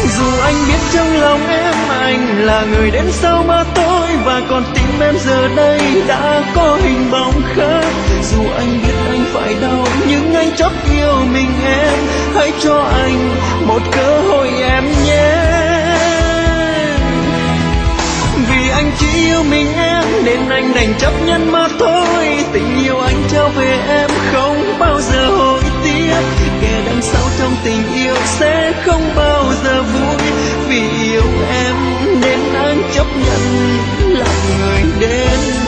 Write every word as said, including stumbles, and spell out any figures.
Dù anh biết trong lòng em anh là người đến sau mà tôi, và còn tim em giờ đây đã có hình bóng khác. Dù anh biết anh phải đau nhưng anh chót yêu mình em, hãy cho anh một cơ hội em nhé. Vì anh chỉ yêu mình em nên anh đành chấp nhận mà thôi. Tình yêu anh trao về em không bao giờ hối tiếc, kẻ đằng sau trong tình yêu sẽ không bao giờ vui. Vì yêu em nên anh chấp nhận là người đến